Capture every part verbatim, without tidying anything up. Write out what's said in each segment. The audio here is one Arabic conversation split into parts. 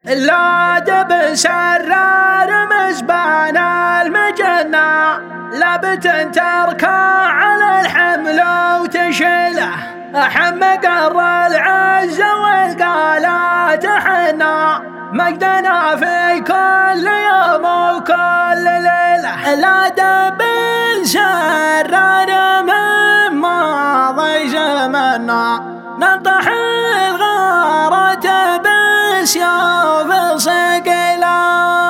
لا دب سرار مزبان المجنة لابت تركع على الحمل وتشيله أحم قر العز والقالات حنا مجدنا في كل يوم وكل ليلة. لا دب سرار من ماضي زمنا ننطح الغارة بسيوف صقله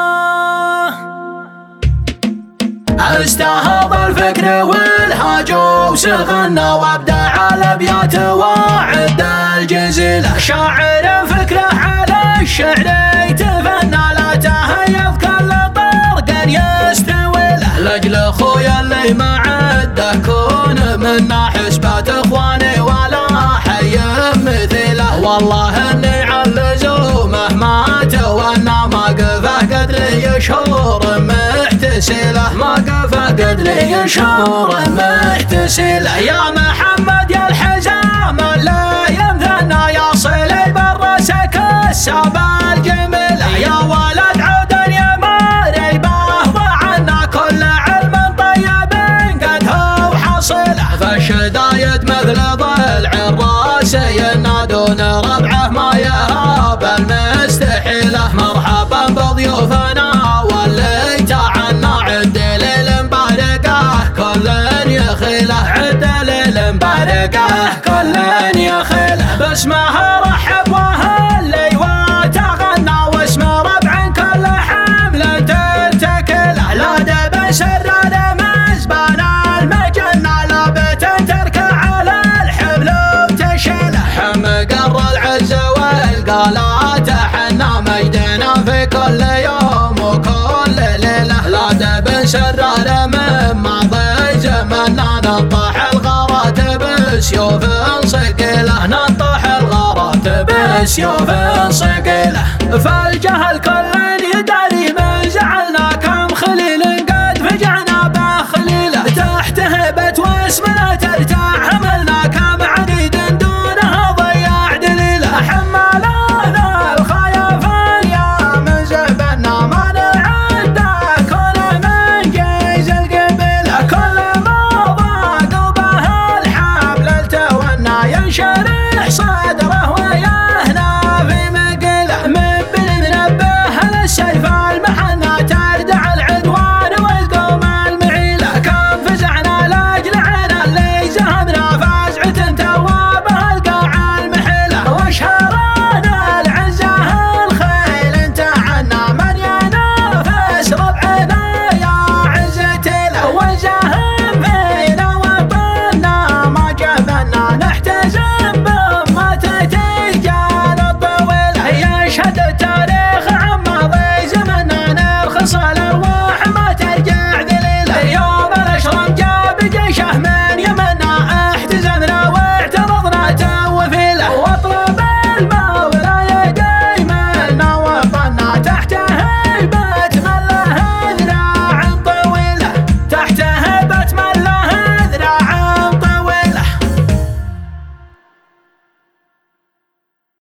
استهض الفكر والهاج وسغنا وابدع الابيات وعد الجزيله شاعر فكره على الشعر يتفنى لا تهيض كل طرق يستوي له لاجل اخويا اللي ما عده كون منا حسبات اخواني ولا حي مثله والله اني علزومه مات وانا ما قفه قد لي شهور محتسله ما قفه قد لي شهور محتسله يا محمد يا الحزام لا يمثلنا يا صلي برسك الساب الجميله يا ولد عود يا ماري باهض عنا كل علم طيب قد هو حصله فالشدايد مثل ضلع الراس ينادون ربعه ما يهاب المستحيله مرحبا بضيوفنا واللي تعنا عد ليل مباركه كل يخيله عد ليل مباركه كل يخيله باسمها رحب وهلي وتغنى واسم ربع كل حمله تتكله لا دب سرار مزبان المجنه لابت تركع على الحبل وتشيله حم قر العز والقالات حنا مجدنا في كل يوم وكل ليله لا دب سرار من ماضي زمنا ننطح الغارات بسيوف صقله ننطح الغارات بسيوف صقله فالجهل كل يداري من زعلنا كم خليل قد فجعنا بخليله تحت هبه واسمنا ترتاح